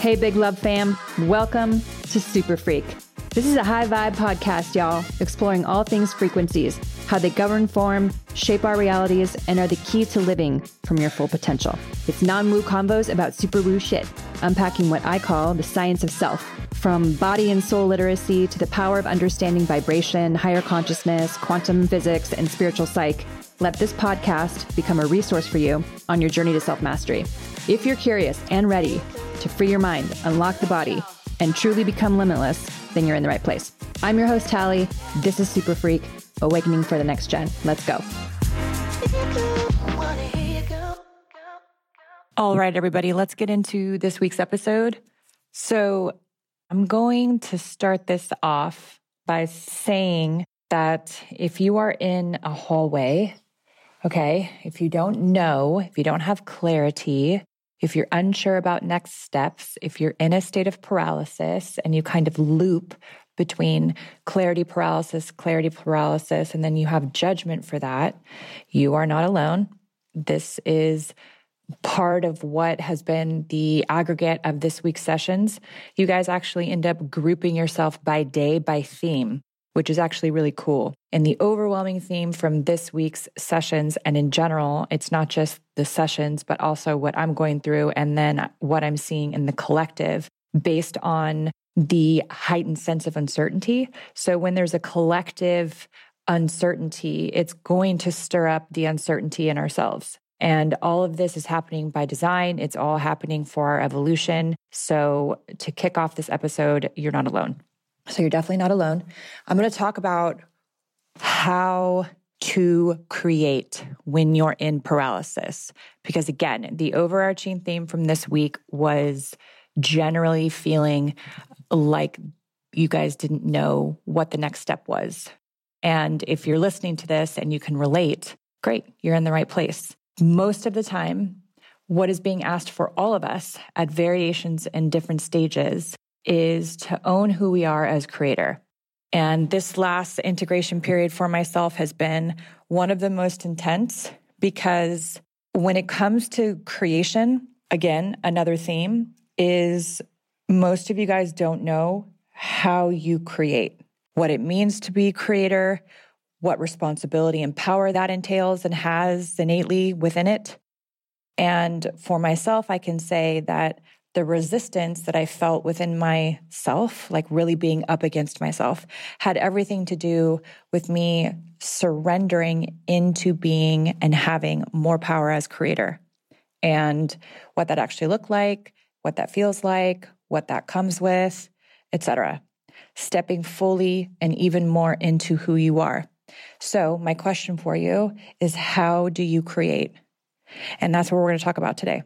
Hey, Big Love fam. Welcome to Super Freak. This is a high vibe podcast, y'all, exploring all things frequencies, how they govern form, shape our realities, and are the key to living from your full potential. It's non-woo convos about super woo shit, unpacking what I call the science of self, from body and soul literacy to the power of understanding vibration, higher consciousness, quantum physics, and spiritual psych. Let this podcast become a resource for you on your journey to self-mastery. If you're curious and ready to free your mind, unlock the body, and truly become limitless, then you're in the right place. I'm your host, Tally. This is Super Freak, Awakening for the Next Gen. Let's go. All right, everybody, let's get into this week's episode. So I'm going to start this off by saying that if you are in a hallway, okay, if you don't know, if you don't have clarity, if you're unsure about next steps, if you're in a state of paralysis and you kind of loop between clarity paralysis, and then you have judgment for that, you are not alone. This is part of what has been the aggregate of this week's sessions. You guys actually end up grouping yourself by day, by theme, which is actually really cool. And the overwhelming theme from this week's sessions, and in general, it's not just the sessions, but also what I'm going through and then what I'm seeing in the collective based on the heightened sense of uncertainty. So when there's a collective uncertainty, it's going to stir up the uncertainty in ourselves. And all of this is happening by design. It's all happening for our evolution. So to kick off this episode, you're not alone. So you're definitely not alone. I'm going to talk about how to create when you're in paralysis. Because again, the overarching theme from this week was generally feeling like you guys didn't know what the next step was. And if you're listening to this and you can relate, great, you're in the right place. Most of the time, what is being asked for all of us at variations and different stages is to own who we are as creator. And this last integration period for myself has been one of the most intense because when it comes to creation, again, another theme is most of you guys don't know how you create, what it means to be creator, what responsibility and power that entails and has innately within it. And for myself, I can say that the resistance that I felt within myself, like really being up against myself, had everything to do with me surrendering into being and having more power as creator. And what that actually looked like, what that feels like, what that comes with, etc. Stepping fully and even more into who you are. So my question for you is, how do you create? And that's what we're going to talk about today.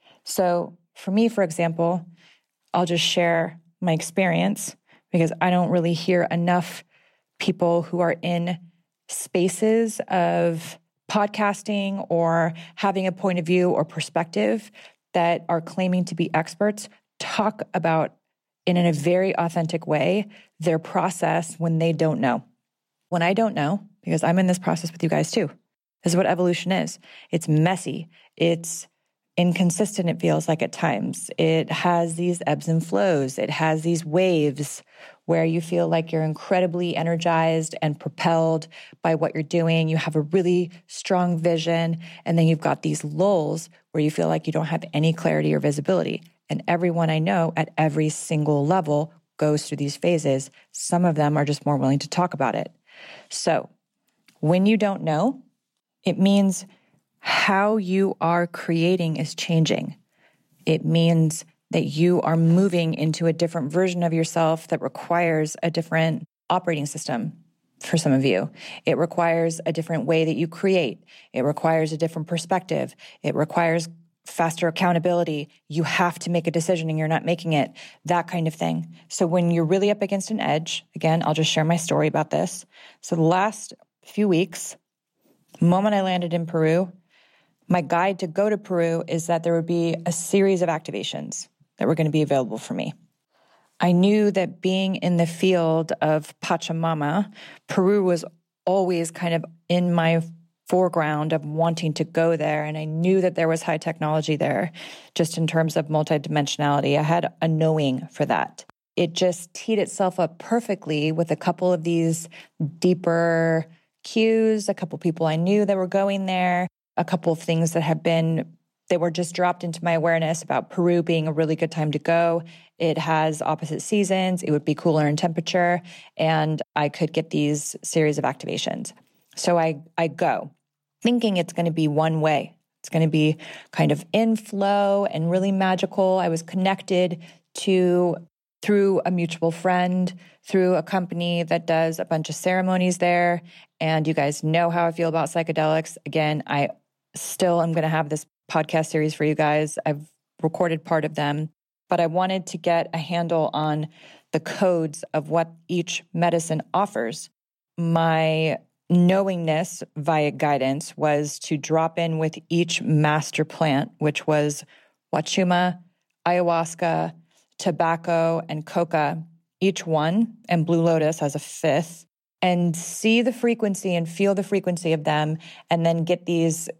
So for me, for example, I'll just share my experience because I don't really hear enough people who are in spaces of podcasting or having a point of view or perspective that are claiming to be experts talk about in a very authentic way their process when they don't know. When I don't know, because I'm in this process with you guys too. This is what evolution is. It's messy. It's inconsistent, it feels like at times. It has these ebbs and flows. It has these waves where you feel like you're incredibly energized and propelled by what you're doing. You have a really strong vision. And then you've got these lulls where you feel like you don't have any clarity or visibility. And everyone I know at every single level goes through these phases. Some of them are just more willing to talk about it. So when you don't know, it means how you are creating is changing. It means that you are moving into a different version of yourself that requires a different operating system for some of you. It requires a different way that you create. It requires a different perspective. It requires faster accountability. You have to make a decision and you're not making it, that kind of thing. So when you're really up against an edge, again, I'll just share my story about this. So the last few weeks, the moment I landed in Peru, my guide to go to Peru is that there would be a series of activations that were going to be available for me. I knew that being in the field of Pachamama, Peru was always kind of in my foreground of wanting to go there. And I knew that there was high technology there, just in terms of multidimensionality. I had a knowing for that. It just teed itself up perfectly with a couple of these deeper cues, a couple people I knew that were going there, a couple of things they were just dropped into my awareness about Peru being a really good time to go. It has opposite seasons. It would be cooler in temperature, and I could get these series of activations. So I go thinking it's going to be one way. It's going to be kind of in flow and really magical. I was connected through a mutual friend, through a company that does a bunch of ceremonies there. And you guys know how I feel about psychedelics. Again, I still am going to have this podcast series for you guys. I've recorded part of them, but I wanted to get a handle on the codes of what each medicine offers. My knowingness via guidance was to drop in with each master plant, which was Wachuma, ayahuasca, tobacco, and coca, each one, and Blue Lotus as a fifth, and see the frequency and feel the frequency of them, and then get these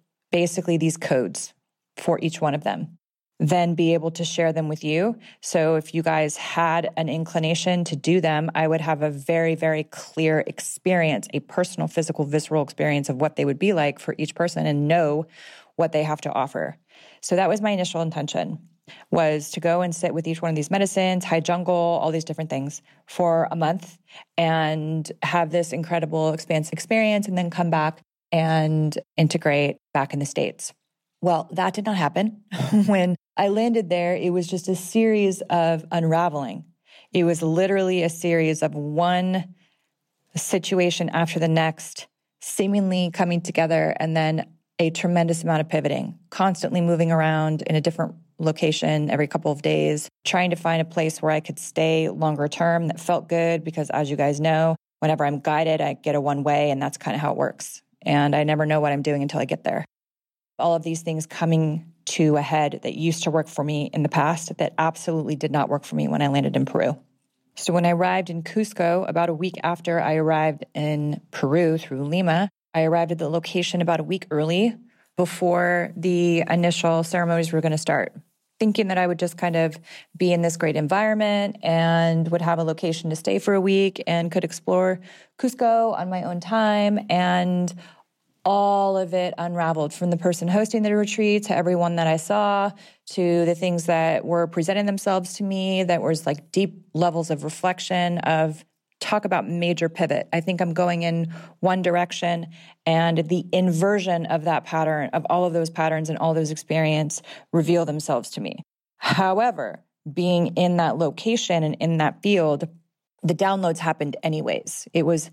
codes for each one of them. Then be able to share them with you. So if you guys had an inclination to do them, I would have a very, very clear experience, a personal, physical, visceral experience of what they would be like for each person and know what they have to offer. So that was my initial intention, was to go and sit with each one of these medicines, high jungle, all these different things for a month and have this incredible expansive experience and then come back and integrate back in the States. Well, that did not happen. When I landed there, it was just a series of unraveling. It was literally a series of one situation after the next, seemingly coming together, and then a tremendous amount of pivoting, constantly moving around in a different location every couple of days, trying to find a place where I could stay longer term that felt good, because as you guys know, whenever I'm guided, I get a one way, and that's kind of how it works. And I never know what I'm doing until I get there. All of these things coming to a head that used to work for me in the past that absolutely did not work for me when I landed in Peru. So when I arrived in Cusco, about a week after I arrived in Peru through Lima, I arrived at the location about a week early before the initial ceremonies were going to start, thinking that I would just kind of be in this great environment and would have a location to stay for a week and could explore Cusco on my own time. And all of it unraveled, from the person hosting the retreat to everyone that I saw, to the things that were presenting themselves to me that was like deep levels of reflection of talk about major pivot. I think I'm going in one direction, and the inversion of that pattern, of all of those patterns and all those experiences reveal themselves to me. However, being in that location and in that field, the downloads happened anyways. It was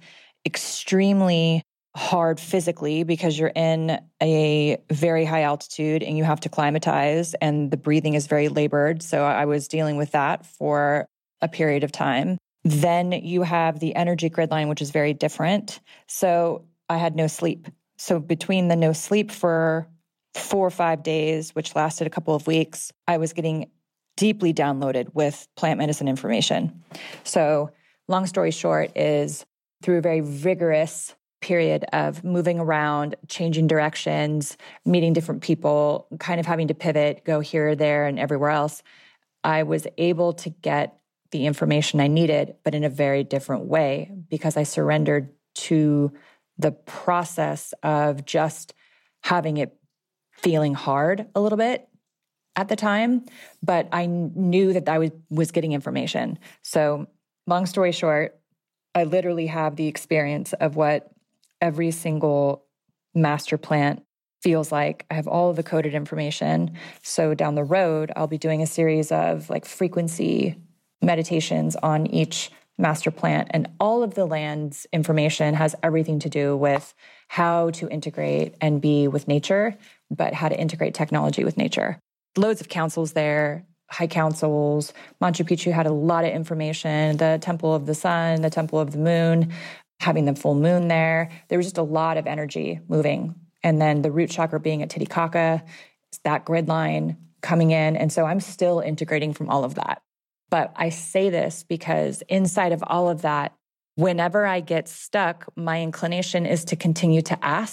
extremely hard physically because you're in a very high altitude and you have to climatize, and the breathing is very labored. So I was dealing with that for a period of time. Then you have the energy grid line, which is very different. So I had no sleep. So between the no sleep for 4 or 5 days, which lasted a couple of weeks, I was getting deeply downloaded with plant medicine information. So long story short is, through a very rigorous period of moving around, changing directions, meeting different people, kind of having to pivot, go here, there, and everywhere else, I was able to get the information I needed, but in a very different way, because I surrendered to the process of just having it feeling hard a little bit at the time, but I knew that I was getting information. So long story short, I literally have the experience of what every single master plant feels like. I have all of the coded information. So down the road, I'll be doing a series of like frequency meditations on each master plant, and all of the land's information has everything to do with how to integrate and be with nature, but how to integrate technology with nature. Loads of councils there, high councils. Machu Picchu had a lot of information. The Temple of the Sun, the Temple of the Moon, having the full moon there. There was just a lot of energy moving. And then the root chakra being at Titicaca, that grid line coming in. And so I'm still integrating from all of that. But I say this because inside of all of that, whenever I get stuck, my inclination is to continue to ask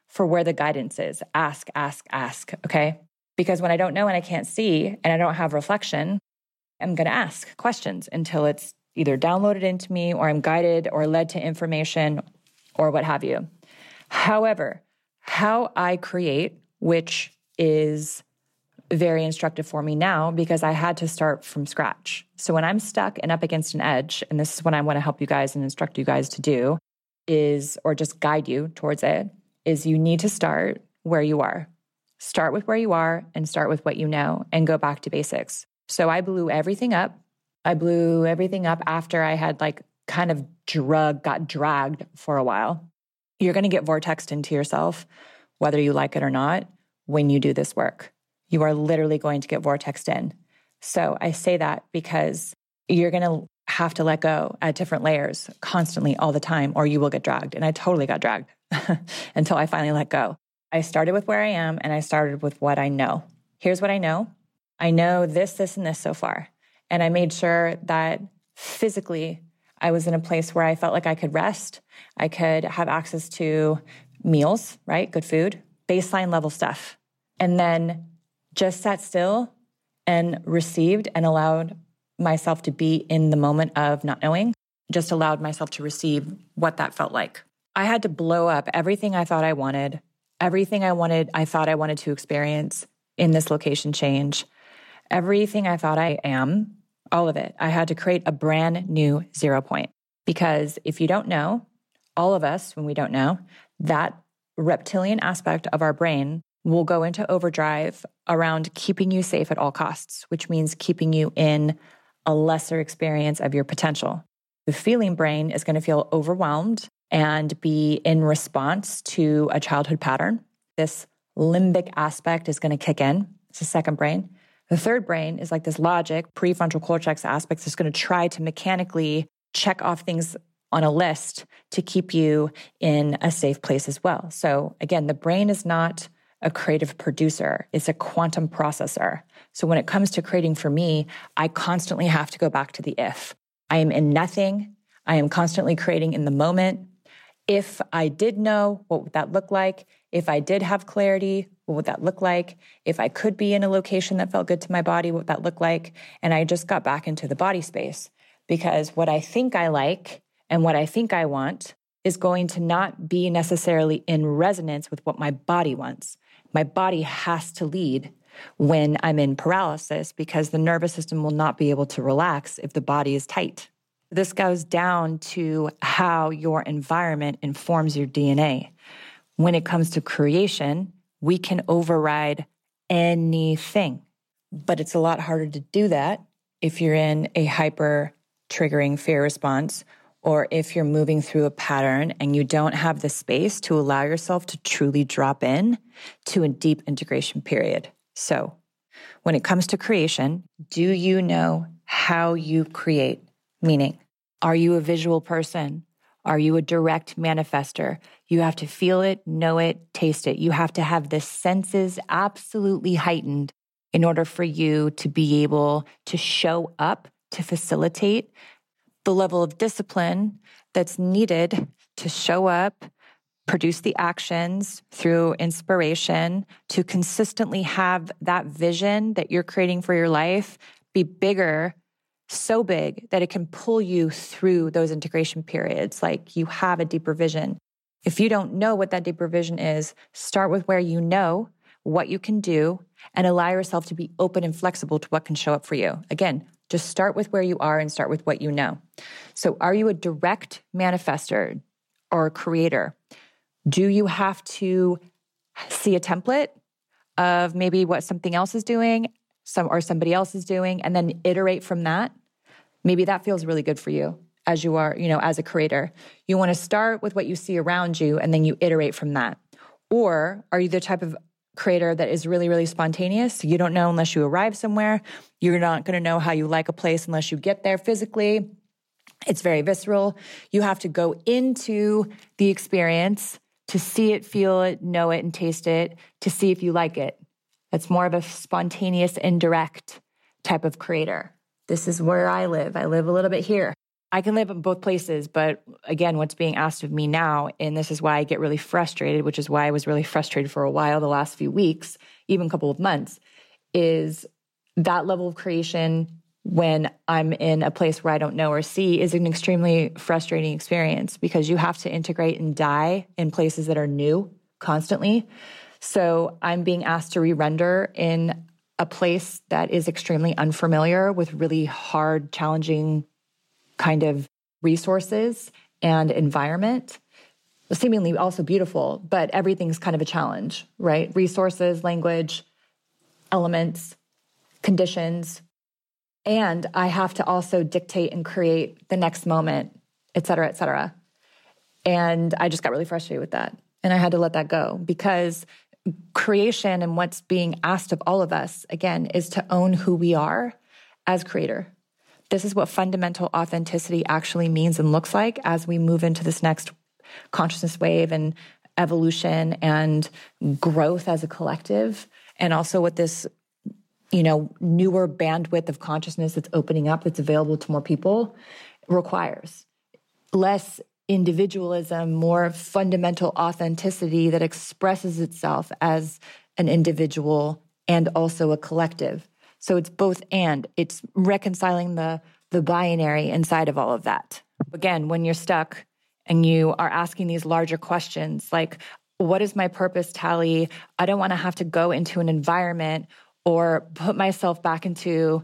for where the guidance is. Ask, okay? Because when I don't know and I can't see and I don't have reflection, I'm going to ask questions until it's either downloaded into me or I'm guided or led to information or what have you. However, how I create, which is very instructive for me now because I had to start from scratch. So when I'm stuck and up against an edge, and this is what I want to help you guys and instruct you guys to do is, or just guide you towards it, is you need to start where you are. Start with where you are and start with what you know and go back to basics. So I blew everything up. I blew everything up after I had got dragged for a while. You're going to get vortexed into yourself, whether you like it or not, when you do this work. You are literally going to get vortexed in. So I say that because you're going to have to let go at different layers constantly all the time, or you will get dragged. And I totally got dragged until I finally let go. I started with where I am and I started with what I know. Here's what I know. I know this, and this so far. And I made sure that physically I was in a place where I felt like I could rest. I could have access to meals, right? Good food, baseline level stuff. And then just sat still and received and allowed myself to be in the moment of not knowing, just allowed myself to receive what that felt like. I had to blow up everything I thought I wanted, I thought I wanted to experience in this location change, everything I thought I am, all of it. I had to create a brand new 0 point. Because if you don't know, all of us, when we don't know, that reptilian aspect of our brain will go into overdrive around keeping you safe at all costs, which means keeping you in a lesser experience of your potential. The feeling brain is going to feel overwhelmed and be in response to a childhood pattern. This limbic aspect is going to kick in. It's the second brain. The third brain is like this logic, prefrontal cortex aspect that's going to try to mechanically check off things on a list to keep you in a safe place as well. So again, the brain is not a creative producer. It's a quantum processor. So when it comes to creating for me, I constantly have to go back to the if. I am in nothing. I am constantly creating in the moment. If I did know, what would that look like? If I did have clarity, what would that look like? If I could be in a location that felt good to my body, what would that look like? And I just got back into the body space because what I think I like and what I think I want is going to not be necessarily in resonance with what my body wants. My body has to lead when I'm in paralysis because the nervous system will not be able to relax if the body is tight. This goes down to how your environment informs your DNA. When it comes to creation, we can override anything, but it's a lot harder to do that if you're in a hyper triggering fear response or if you're moving through a pattern and you don't have the space to allow yourself to truly drop in to a deep integration period. So when it comes to creation, do you know how you create? Meaning, are you a visual person? Are you a direct manifester? You have to feel it, know it, taste it. You have to have the senses absolutely heightened in order for you to be able to show up, to facilitate the level of discipline that's needed to show up, produce the actions through inspiration, to consistently have that vision that you're creating for your life be bigger, so big that it can pull you through those integration periods. Like you have a deeper vision. If you don't know what that deeper vision is, start with where you know what you can do and allow yourself to be open and flexible to what can show up for you. Again, just start with where you are and start with what you know. So are you a direct manifester or a creator? Do you have to see a template of maybe what something else is doing, somebody else is doing, and then iterate from that? Maybe that feels really good for you as you are, as a creator. You want to start with what you see around you and then you iterate from that. Or are you the type of creator that is really, really spontaneous? You don't know unless you arrive somewhere. You're not going to know how you like a place unless you get there physically. It's very visceral. You have to go into the experience to see it, feel it, know it, and taste it, to see if you like it. That's more of a spontaneous, indirect type of creator. This is where I live. I live a little bit here. I can live in both places, but again, what's being asked of me now, and this is why I get really frustrated, which is why I was really frustrated for a while the last few weeks, even a couple of months, is that level of creation when I'm in a place where I don't know or see is an extremely frustrating experience because you have to integrate and die in places that are new constantly. So I'm being asked to re-render in a place that is extremely unfamiliar with really hard, challenging kind of resources and environment, seemingly also beautiful, but everything's kind of a challenge, right? Resources, language, elements, conditions. And I have to also dictate and create the next moment, et cetera, et cetera. And I just got really frustrated with that. And I had to let that go because creation and what's being asked of all of us, again, is to own who we are as creator. This is what fundamental authenticity actually means and looks like as we move into this next consciousness wave and evolution and growth as a collective. And also what this, newer bandwidth of consciousness that's opening up, that's available to more people, requires. Less individualism, more fundamental authenticity that expresses itself as an individual and also a collective. So it's both and. It's reconciling the binary inside of all of that. Again, when you're stuck and you are asking these larger questions like, what is my purpose, Tally? I don't want to have to go into an environment or put myself back into,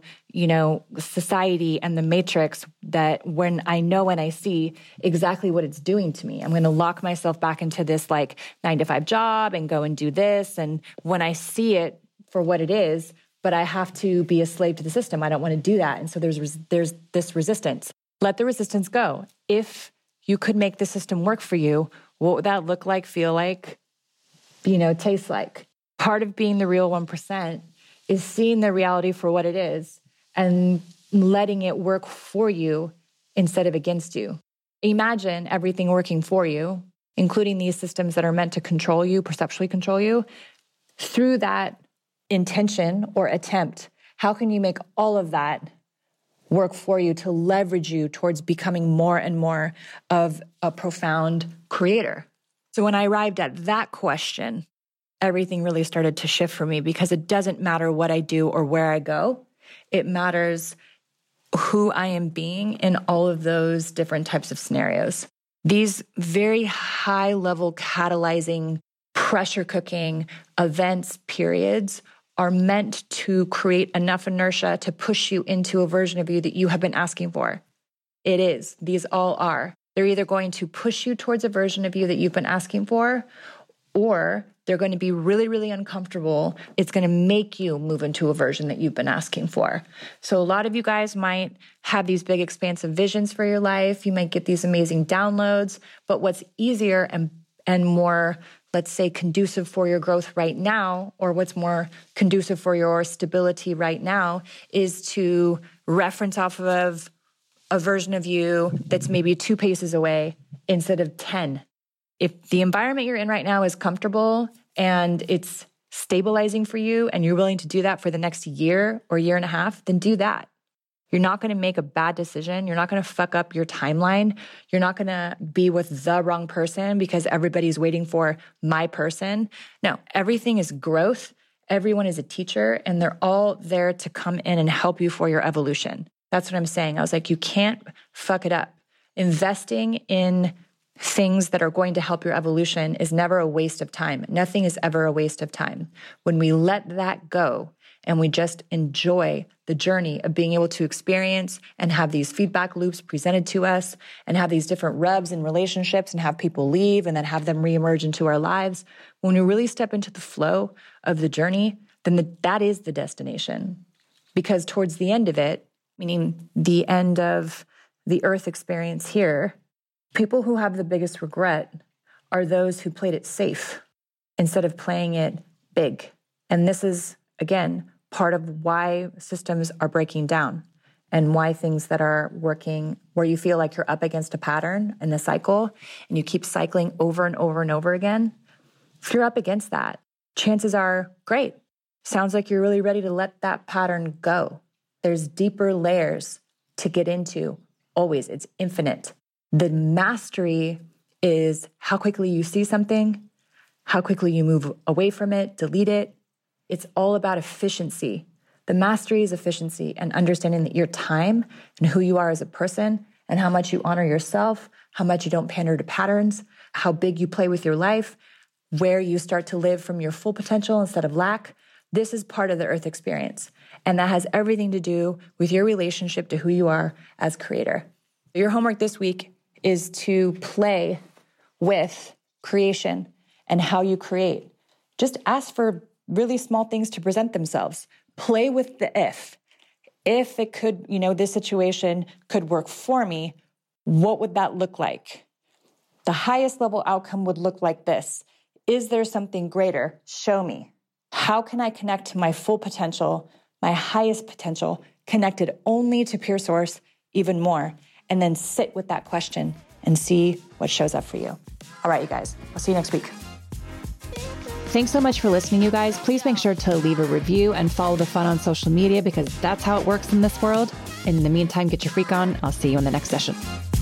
society and the matrix that when I know and I see exactly what it's doing to me, I'm going to lock myself back into this 9-to-5 job and go and do this. And when I see it for what it is, but I have to be a slave to the system. I don't want to do that. And so there's this resistance. Let the resistance go. If you could make the system work for you, what would that look like, feel like, taste like? Part of being the real 1% is seeing the reality for what it is and letting it work for you instead of against you. Imagine everything working for you, including these systems that are meant to control you, perceptually control you, through that intention or attempt. How can you make all of that work for you to leverage you towards becoming more and more of a profound creator? So when I arrived at that question, everything really started to shift for me because it doesn't matter what I do or where I go. It matters who I am being in all of those different types of scenarios. These very high level catalyzing, pressure cooking events, periods are meant to create enough inertia to push you into a version of you that you have been asking for. It is. These all are. They're either going to push you towards a version of you that you've been asking for, or they're going to be really, really uncomfortable. It's going to make you move into a version that you've been asking for. So a lot of you guys might have these big, expansive visions for your life. You might get these amazing downloads. But what's easier and more, let's say, conducive for your growth right now, or what's more conducive for your stability right now, is to reference off of a version of you that's maybe 2 paces away instead of 10. If the environment you're in right now is comfortable and it's stabilizing for you and you're willing to do that for the next year or year and a half, then do that. You're not going to make a bad decision. You're not going to fuck up your timeline. You're not going to be with the wrong person because everybody's waiting for my person. No, everything is growth. Everyone is a teacher, and they're all there to come in and help you for your evolution. That's what I'm saying. I was like, you can't fuck it up. Investing in things that are going to help your evolution is never a waste of time. Nothing is ever a waste of time. When we let that go and we just enjoy the journey of being able to experience and have these feedback loops presented to us and have these different rubs in relationships and have people leave and then have them reemerge into our lives, when we really step into the flow of the journey, then that is the destination. Because towards the end of it, meaning the end of the earth experience here, people who have the biggest regret are those who played it safe instead of playing it big. And this is, again, part of why systems are breaking down and why things that are working, where you feel like you're up against a pattern and a cycle and you keep cycling over and over and over again. If you're up against that, chances are great. Sounds like you're really ready to let that pattern go. There's deeper layers to get into always, it's infinite. The mastery is how quickly you see something, how quickly you move away from it, delete it. It's all about efficiency. The mastery is efficiency and understanding that your time and who you are as a person and how much you honor yourself, how much you don't pander to patterns, how big you play with your life, where you start to live from your full potential instead of lack. This is part of the earth experience. And that has everything to do with your relationship to who you are as creator. Your homework this week is to play with creation and how you create. Just ask for really small things to present themselves. Play with the if. If it could, this situation could work for me, what would that look like? The highest level outcome would look like this. Is there something greater? Show me. How can I connect to my full potential, my highest potential, connected only to pure source even more? And then sit with that question and see what shows up for you. All right, you guys, I'll see you next week. Thanks so much for listening, you guys. Please make sure to leave a review and follow the fun on social media because that's how it works in this world. In the meantime, get your freak on. I'll see you in the next session.